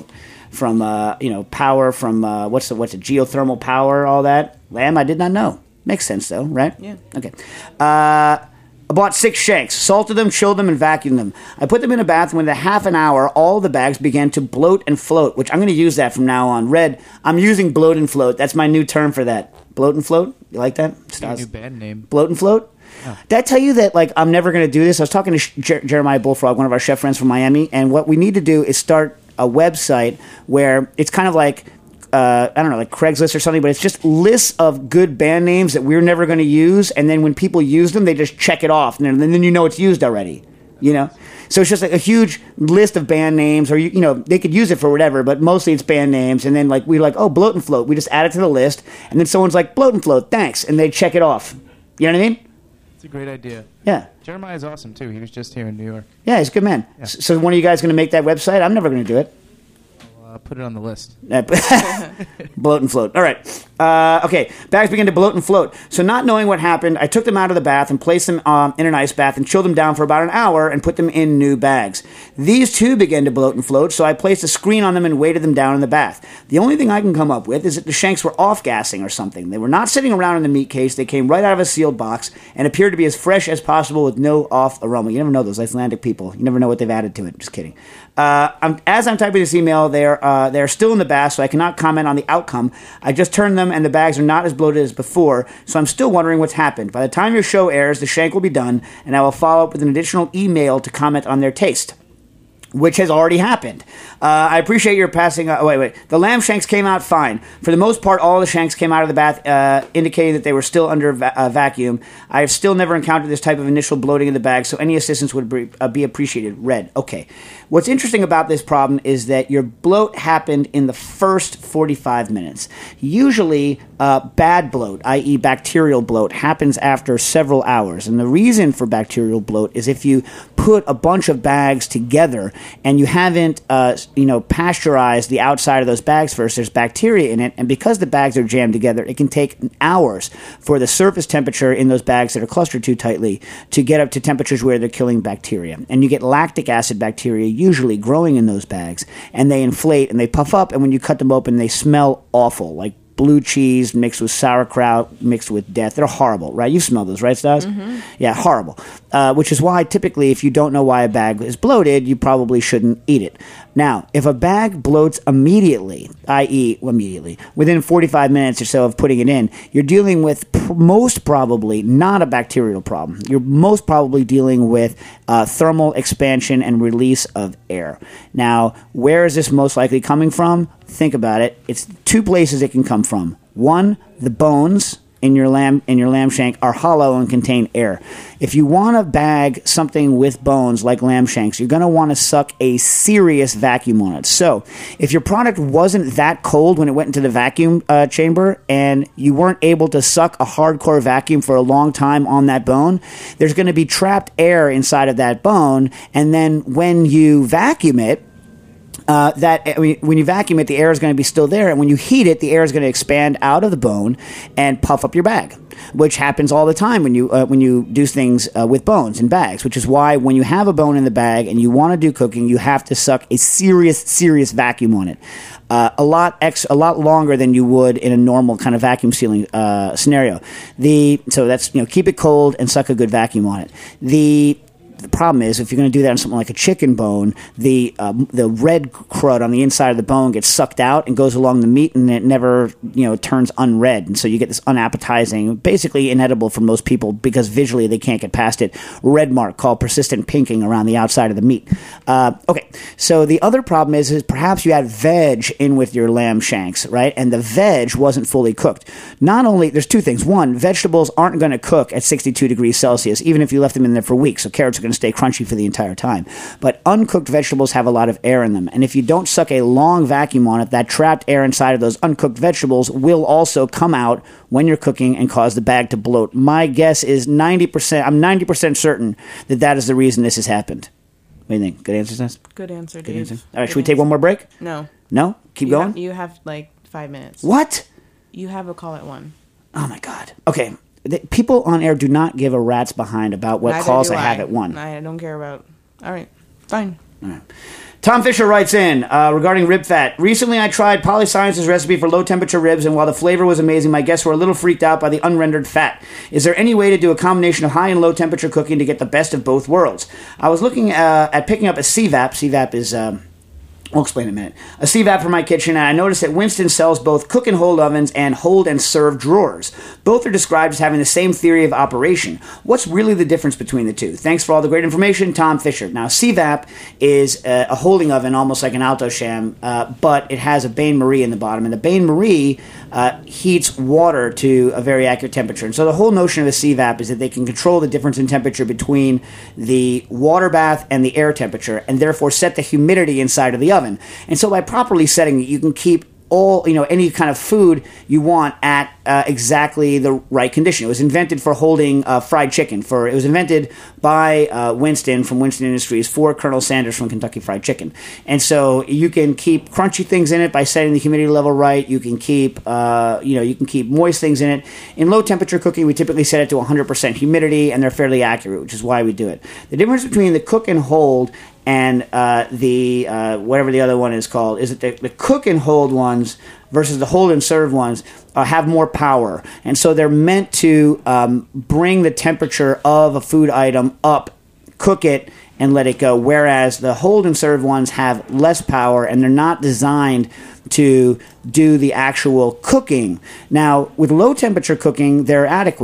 power, from what's it, geothermal power, all that. Lamb, I did not know. Makes sense, though, right? Yeah. Okay. I bought 6 shanks, salted them, chilled them, and vacuumed them. I put them in a bath, and within half an hour, all the bags began to bloat and float, which I'm going to use that from now on. Red, I'm using bloat and float. That's my new term for that. Bloat and float? You like that? It's a new band name. Bloat and float? Oh. Did I tell you that, I'm never going to do this? I was talking to Jeremiah Bullfrog, one of our chef friends from Miami, and what we need to do is start a website where it's kind of like Craigslist or something, but it's just lists of good band names that we're never going to use, and then when people use them, they just check it off, and then it's used already, So it's just a huge list of band names, or they could use it for whatever, but mostly it's band names, and then bloat and float. We just add it to the list, and then someone's like, bloat and float, thanks, and they check it off. You know what I mean? It's a great idea. Yeah. Jeremiah's awesome, too. He was just here in New York. Yeah, he's a good man. Yeah. So one of you guys going to make that website? I'm never going to do it. I'll put it on the list. Bloat and float. All right. Okay. Bags began to bloat and float. So not knowing what happened, I took them out of the bath and placed them in an ice bath and chilled them down for about an hour and put them in new bags. These too began to bloat and float, so I placed a screen on them and weighted them down in the bath. The only thing I can come up with is that the shanks were off-gassing or something. They were not sitting around in the meat case. They came right out of a sealed box and appeared to be as fresh as possible with no off aroma. You never know those Icelandic people. You never know what they've added to it. Just kidding. As I'm typing this email, they're still in the bath, so I cannot comment on the outcome. I just turned them, and the bags are not as bloated as before, so I'm still wondering what's happened. By the time your show airs, the shank will be done, and I will follow up with an additional email to comment on their taste. which has already happened. I appreciate your passing. Wait. The lamb shanks came out fine. For the most part, all the shanks came out of the bath, indicating that they were still under vacuum. I have still never encountered this type of initial bloating in the bag, so any assistance would be appreciated. Red. Okay. What's interesting about this problem is that your bloat happened in the first 45 minutes. Usually, bad bloat, i.e. bacterial bloat, happens after several hours. And the reason for bacterial bloat is if you put a bunch of bags together and you haven't, pasteurized the outside of those bags first, there's bacteria in it. And because the bags are jammed together, it can take hours for the surface temperature in those bags that are clustered too tightly to get up to temperatures where they're killing bacteria. And you get lactic acid bacteria usually growing in those bags, and they inflate and they puff up, and when you cut them open, they smell awful, like blue cheese mixed with sauerkraut mixed with death. They're horrible, right? You smell those, right, Stas? Mm-hmm. Yeah, horrible. Which is why typically if you don't know why a bag is bloated, you probably shouldn't eat it. Now, if a bag bloats immediately, i.e. immediately, within 45 minutes or so of putting it in, you're dealing with most probably not a bacterial problem. You're most probably dealing with thermal expansion and release of air. Now, where is this most likely coming from? Think about it. It's two places it can come from. One, the bones in your lamb shank are hollow and contain air. If you want to bag something with bones like lamb shanks, you're going to want to suck a serious vacuum on it. So if your product wasn't that cold when it went into the vacuum chamber and you weren't able to suck a hardcore vacuum for a long time on that bone, there's going to be trapped air inside of that bone, and then when you vacuum it, when you vacuum it, the air is going to be still there, and when you heat it, the air is going to expand out of the bone and puff up your bag, which happens all the time when you do things with bones in bags. Which is why when you have a bone in the bag and you want to do cooking, you have to suck a serious vacuum on it, a lot longer than you would in a normal kind of vacuum sealing scenario. So that's keep it cold and suck a good vacuum on it. The problem is, if you're going to do that on something like a chicken bone, the red crud on the inside of the bone gets sucked out and goes along the meat, and it never turns unred, and so you get this unappetizing, basically inedible for most people because visually they can't get past it, red mark called persistent pinking around the outside of the meat. Okay, so the other problem is perhaps you had veg in with your lamb shanks, right? And the veg wasn't fully cooked. Not only, there's two things. One, vegetables aren't going to cook at 62 degrees Celsius, even if you left them in there for weeks. So carrots are going to stay crunchy for the entire time. But uncooked vegetables have a lot of air in them. And if you don't suck a long vacuum on it, that trapped air inside of those uncooked vegetables will also come out when you're cooking and cause the bag to bloat. My guess is 90%, I'm 90% certain that is the reason this has happened. What do you think? Good answer, Seth? Good answer, Good Dave. answer. All right, should we take one more break? No. No? Keep going? You have like 5 minutes. What? You have a call at 1. Oh, my God. Okay. People on air do not give a rat's behind about what Neither calls do I have at 1. I don't care about. All right. Fine. All right. Tom Fisher writes in regarding rib fat. Recently, I tried Polyscience's recipe for low-temperature ribs, and while the flavor was amazing, my guests were a little freaked out by the unrendered fat. Is there any way to do a combination of high and low-temperature cooking to get the best of both worlds? I was looking at picking up a CVAP. CVAP is... I'll explain in a minute. A CVAP for my kitchen, and I noticed that Winston sells both cook and hold ovens and hold and serve drawers. Both are described as having the same theory of operation. What's really the difference between the two? Thanks for all the great information, Tom Fisher. Now, CVAP is a holding oven, almost like an Alto Sham, but it has a bain-marie in the bottom, and the bain-marie heats water to a very accurate temperature. And so the whole notion of a CVAP is that they can control the difference in temperature between the water bath and the air temperature, and therefore set the humidity inside of the oven. And so by properly setting it, you can keep any kind of food you want at exactly the right condition. It was invented for holding fried chicken. It was invented by Winston from Winston Industries for Colonel Sanders from Kentucky Fried Chicken. And so you can keep crunchy things in it by setting the humidity level right. You can keep moist things in it. In low temperature cooking, we typically set it to 100% humidity, and they're fairly accurate, which is why we do it. The difference between the cook and hold and the whatever the other one is called is that the cook and hold ones versus the hold and serve ones have more power, and so they're meant to bring the temperature of a food item up, cook it, and let it go, whereas the hold and serve ones have less power, and they're not designed to do the actual cooking. Now, with low temperature cooking, they're adequate.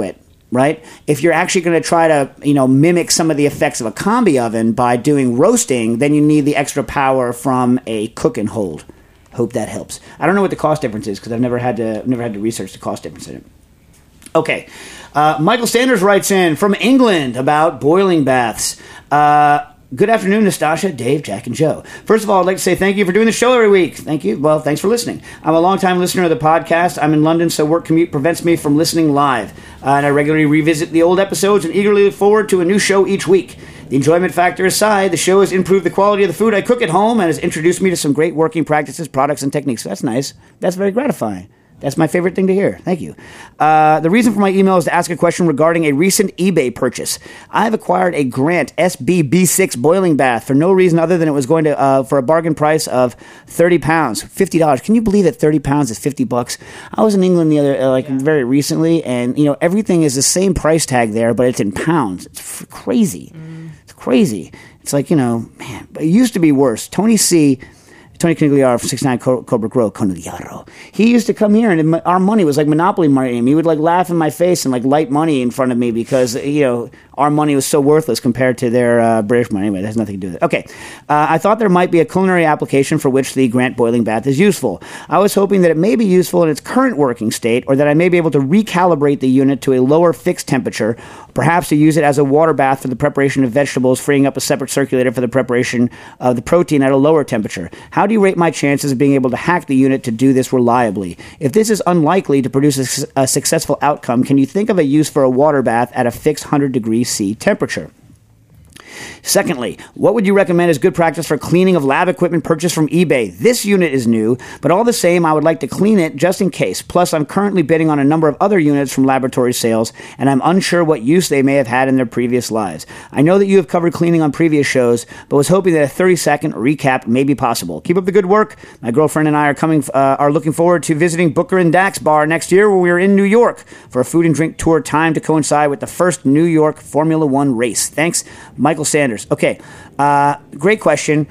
right? If you're actually going to try to, mimic some of the effects of a combi oven by doing roasting, then you need the extra power from a cook and hold. Hope that helps. I don't know what the cost difference is because I've never had to research the cost difference in it. Okay. Michael Sanders writes in from England about boiling baths. Good afternoon, Nastasha, Dave, Jack, and Joe. First of all, I'd like to say thank you for doing the show every week. Thank you. Well, thanks for listening. I'm a longtime listener of the podcast. I'm in London, so work commute prevents me from listening live. And I regularly revisit the old episodes and eagerly look forward to a new show each week. The enjoyment factor aside, the show has improved the quality of the food I cook at home and has introduced me to some great working practices, products, and techniques. That's nice. That's very gratifying. That's my favorite thing to hear. Thank you. The reason for my email is to ask a question regarding a recent eBay purchase. I have acquired a Grant SBB6 boiling bath for no reason other than it was going to for a bargain price of £30, $50. Can you believe that £30 is $50? I was in England the other very recently, and everything is the same price tag there, but it's in pounds. It's crazy. It's crazy. It's like man, it used to be worse. Tony Conigliaro from 69 Cobra Grow, Conigliaro. He used to come here, and our money was like Monopoly money. He would laugh in my face and light money in front of me because our money was so worthless compared to their British money. Anyway, that has nothing to do with it. Okay, I thought there might be a culinary application for which the Grant boiling bath is useful. I was hoping that it may be useful in its current working state, or that I may be able to recalibrate the unit to a lower fixed temperature, perhaps to use it as a water bath for the preparation of vegetables, freeing up a separate circulator for the preparation of the protein at a lower temperature. How do you rate my chances of being able to hack the unit to do this reliably? If this is unlikely to produce a successful outcome, can you think of a use for a water bath at a fixed 100 degrees C temperature? Secondly, what would you recommend as good practice for cleaning of lab equipment purchased from eBay? This unit is new, but all the same, I would like to clean it just in case. Plus, I'm currently bidding on a number of other units from laboratory sales, and I'm unsure what use they may have had in their previous lives. I know that you have covered cleaning on previous shows, but was hoping that a 30-second recap may be possible. Keep up the good work. My girlfriend and I are looking forward to visiting Booker and Dax Bar next year when we are in New York for a food and drink tour timed to coincide with the first New York Formula One race. Thanks, Michael Sanders. Okay, great question.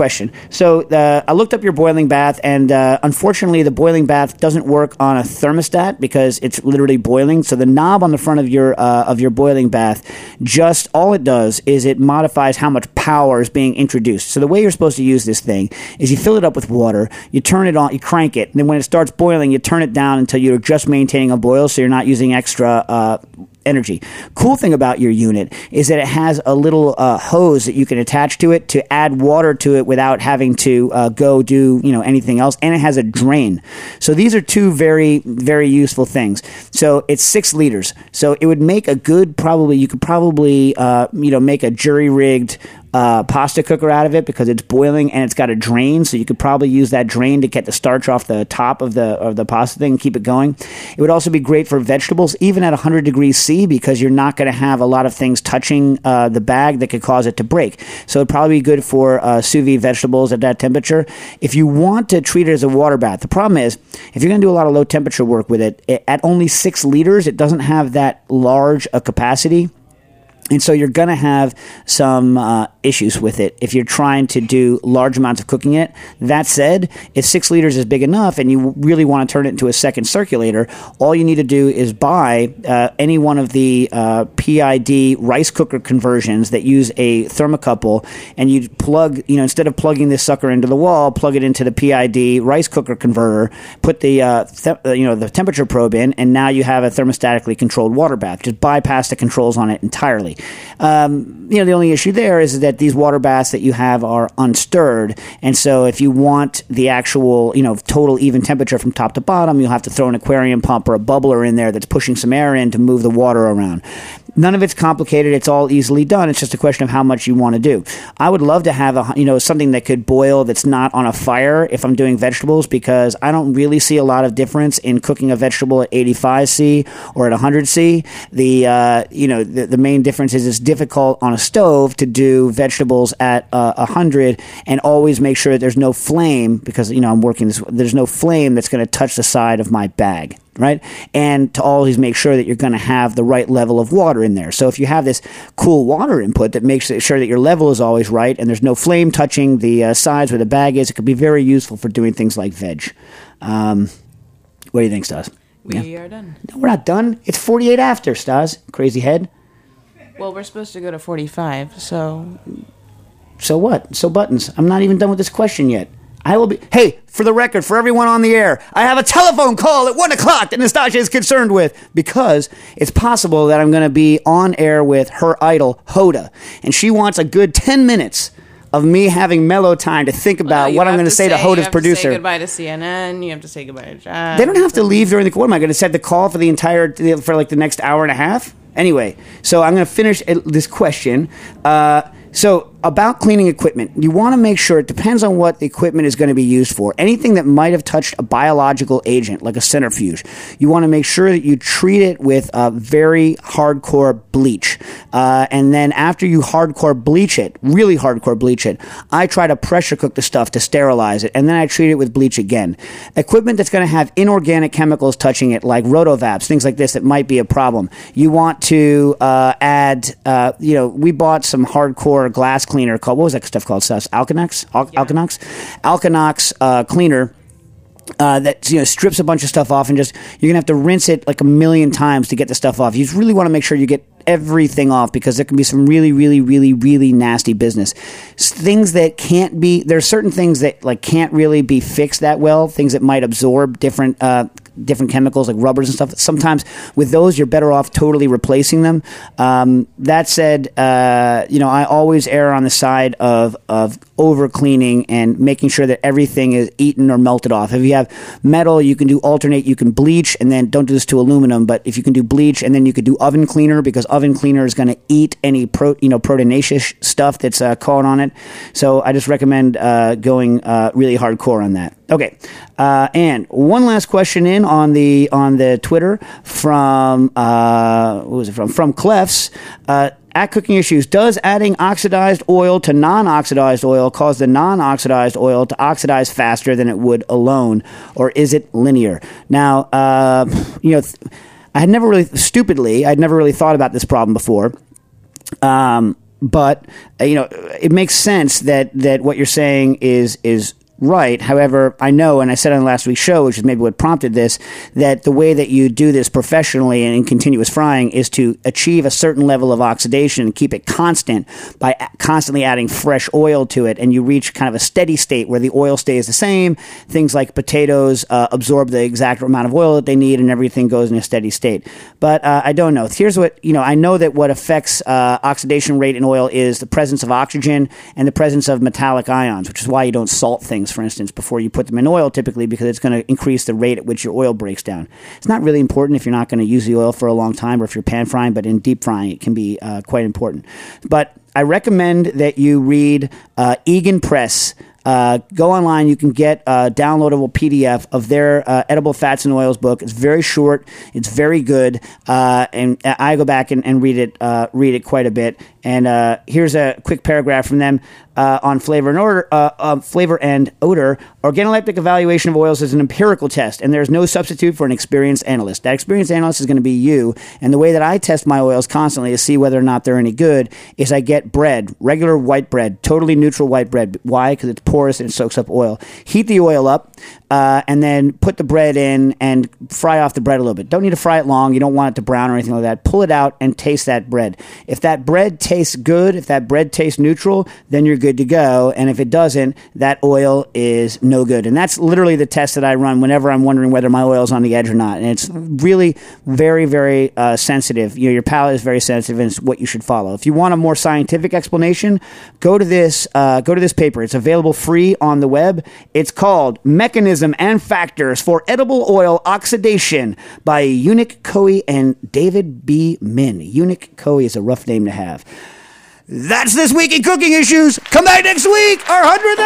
So I looked up your boiling bath, and unfortunately, the boiling bath doesn't work on a thermostat because it's literally boiling. So the knob on the front of your boiling bath, just all it does is it modifies how much power is being introduced. So the way you're supposed to use this thing is you fill it up with water, you turn it on, you crank it, and then when it starts boiling, you turn it down until you're just maintaining a boil, so you're not using extra energy. Cool thing about your unit is that it has a little hose that you can attach to it to add water to it without having to go do anything else, and it has a drain. So these are two very, very useful things. So it's 6 liters. So it would make a good you could probably make a jury-rigged pasta cooker out of it because it's boiling and it's got a drain, so you could probably use that drain to get the starch off the top of the pasta thing and keep it going. It would also be great for vegetables, even at 100 degrees C, because you're not going to have a lot of things touching the bag that could cause it to break. So it'd probably be good for sous vide vegetables at that temperature. If you want to treat it as a water bath, the problem is if you're going to do a lot of low temperature work with it, at only 6 liters, it doesn't have that large a capacity. And so you're going to have some issues with it if you're trying to do large amounts of cooking in it. That said, if 6 liters is big enough and you really want to turn it into a second circulator, all you need to do is buy any one of the PID rice cooker conversions that use a thermocouple, and you plug, instead of plugging this sucker into the wall, plug it into the PID rice cooker converter, put the the temperature probe in, and now you have a thermostatically controlled water bath. Just bypass the controls on it entirely. The only issue there is that these water baths that you have are unstirred, and so if you want the actual, total even temperature from top to bottom, you'll have to throw an aquarium pump or a bubbler in there that's pushing some air in to move the water around. None of it's complicated. It's all easily done. It's just a question of how much you want to do. I would love to have something that could boil that's not on a fire if I'm doing vegetables, because I don't really see a lot of difference in cooking a vegetable at 85°C or at 100°C. The main difference is it's difficult on a stove to do vegetables at 100 and always make sure that there's no flame, because I'm working this. There's no flame that's going to touch the side of my bag. Right? And to always make sure that you're going to have the right level of water in there. So if you have this cool water input that makes sure that your level is always right and there's no flame touching the sides where the bag is, it could be very useful for doing things like veg. What do you think, Stas? We are done. No, we're not done. It's 48 after, Stas. Crazy head. Well, we're supposed to go to 45, so... So what? So buttons. I'm not even done with this question yet. I will be... Hey, for the record, for everyone on the air, I have a telephone call at 1 o'clock that Nastasha is concerned with because it's possible that I'm going to be on air with her idol, Hoda. And she wants a good 10 minutes of me having mellow time to think about what I'm going to say to Hoda's producer. You have to say goodbye to CNN. You have to say goodbye to John. They don't have to leave during the... What am I going to set the call for the entire... for like the next hour and a half? Anyway, so I'm going to finish this question. So about cleaning equipment, you want to make sure it depends on what the equipment is going to be used for. Anything that might have touched a biological agent, like a centrifuge, you want to make sure that you treat it with a very hardcore bleach. And then after you hardcore bleach it, really hardcore bleach it, I try to pressure cook the stuff to sterilize it, and then I treat it with bleach again. Equipment that's going to have inorganic chemicals touching it, like rotovapes, things like this that might be a problem. You want to add, we bought some hardcore glass cleaner called, what was that stuff called, Sus? Alkanox cleaner that strips a bunch of stuff off, and just you're gonna have to rinse it like a million times to get the stuff off. You really want to make sure you get everything off because there can be some really, really, really, really nasty business. Things that can't be, there are certain things that like can't really be fixed that well. Things that might absorb different chemicals like rubbers and stuff. Sometimes with those, you're better off totally replacing them. That said, I always err on the side of over cleaning and making sure that everything is eaten or melted off. If you have metal, you can do alternate. You can bleach, and then don't do this to aluminum. But if you can do bleach, and then you could do oven cleaner, because oven cleaner is going to eat any proteinaceous stuff that's caught on it. So I just recommend going really hardcore on that. Okay, and one last question in on the Twitter from From Clefs. At Cooking Issues, does adding oxidized oil to non-oxidized oil cause the non-oxidized oil to oxidize faster than it would alone, or is it linear? Now, I'd never really thought about this problem before. But it makes sense that what you're saying is right. However, I know, and I said on last week's show, which is maybe what prompted this, that the way that you do this professionally and in continuous frying is to achieve a certain level of oxidation and keep it constant by constantly adding fresh oil to it, and you reach kind of a steady state where the oil stays the same. Things like potatoes absorb the exact amount of oil that they need, and everything goes in a steady state. But I don't know. Here's what, I know that what affects oxidation rate in oil is the presence of oxygen and the presence of metallic ions, which is why you don't salt things, for instance, before you put them in oil, typically, because it's going to increase the rate at which your oil breaks down. It's not really important if you're not going to use the oil for a long time, or if you're pan frying, but in deep frying, it can be quite important. But I recommend that you read Egan Press. Go online. You can get a downloadable PDF of their Edible Fats and Oils book. It's very short. It's very good. And I go back and read it quite a bit. And here's a quick paragraph from them on flavor and odor. Organoleptic evaluation of oils is an empirical test, and there's no substitute for an experienced analyst. That experienced analyst is going to be you. And the way that I test my oils constantly to see whether or not they're any good is I get bread, regular white bread, totally neutral white bread. Why? Because it's porous and it soaks up oil. Heat the oil up, and then put the bread in and fry off the bread a little bit. Don't need to fry it long. You don't want it to brown or anything like that. Pull it out and taste that bread. If that bread tastes good, if that bread tastes neutral, then you're good to go. And if it doesn't, that oil is no good. And that's literally the test that I run whenever I'm wondering whether my oil is on the edge or not. And it's really very, very sensitive. Your palate is very sensitive, and it's what you should follow. If you want a more scientific explanation, go to this paper. It's available free on the web. It's called Mechanism and Factors for Edible Oil Oxidation by Unique Coe and David B. Min. Unique Coe is a rough name to have. That's this week in Cooking Issues. Come back next week, our 100th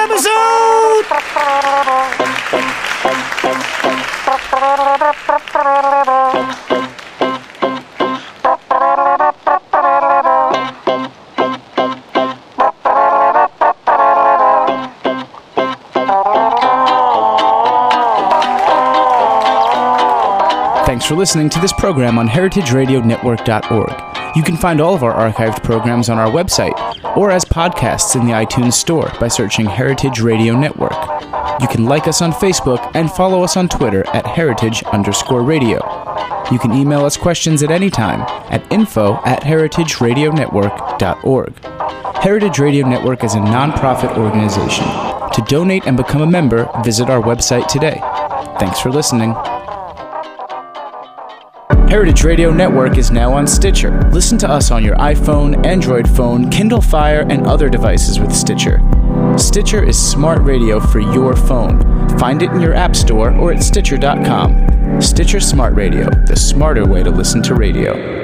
Thanks for listening to this program on heritageradionetwork.org. You can find all of our archived programs on our website, or as podcasts in the iTunes Store by searching Heritage Radio Network. You can like us on Facebook and follow us on Twitter at heritage_radio. You can email us questions at any time at info@heritageradionetwork.org. Heritage Radio Network is a non-profit organization. To donate and become a member, visit our website today. Thanks for listening. Heritage Radio Network is now on Stitcher. Listen to us on your iPhone, Android phone, Kindle Fire, and other devices with Stitcher. Stitcher is smart radio for your phone. Find it in your app store or at Stitcher.com. Stitcher Smart Radio, the smarter way to listen to radio.